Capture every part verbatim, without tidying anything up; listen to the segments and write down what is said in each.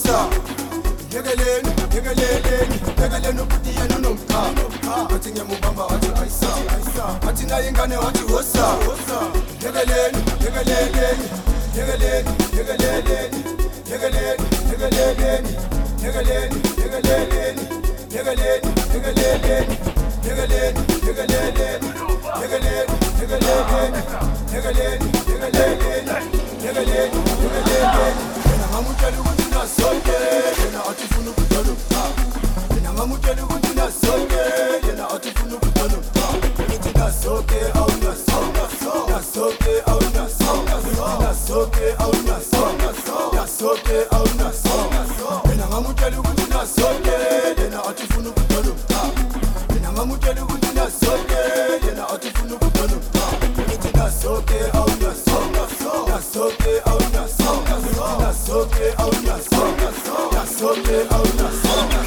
hosa. Yegeleni, yegeleni, yegeleni ukuthi yena unomkhaya. Bathi ngiyamubamba wathi ayisa, bathi naye ingane wathi hosa. Yegeleni, yegeleni, yegeleni, yegeleni, yegeleni, yegeleni, yegeleni, yegeleni, yegeleni, yegeleni, yegeleni, yegeleni, yegeleni, yegeleni, yegeleni, yegeleni, yegeleni. Yena ngamutshela ukuthi nasonke, yena athi ufuna ukudolopha. Yena ngamutshela ukuthi nasonke, yena athi ufuna ukudolopha. Ngithi nasonke awunasonke, nasonke awunasonke, nasonke awunasonke, nasonke awunasonke. Yena ngamutshela ukuthi nasonke, yena athi ufuna ukudolopha. Yena ngamutshela ukuthi nasonke, yena athi ufuna ukudolopha. Ngithi nasonke awunasonke, nasonke awunasonke, nasonke awunasonke, nasonke awunasonke.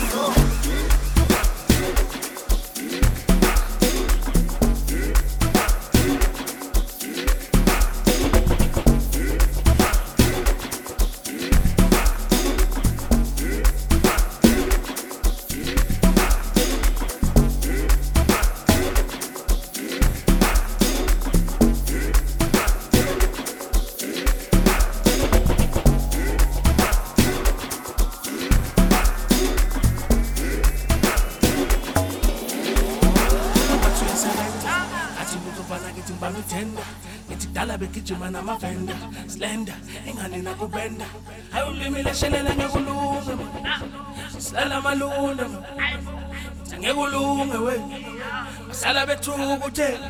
Gijima ma venda slender ingane nakubenda ayulimi leshelela ngekulunga sala malunga ngekulunga we basala bethuka uthe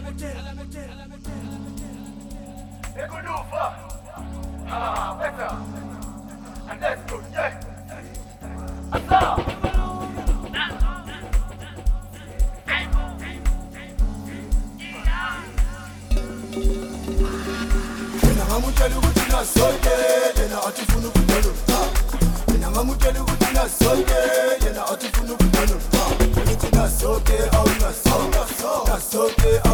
ekulufa ah better and let's go yeah asa ngamutshela ukuthi nasonke yena athi ufuna ukudolopha. Yena ngamutshela ukuthi nasonke yena athi ufuna ukudolopha. Ngithi nasonke awunasonke, nasonke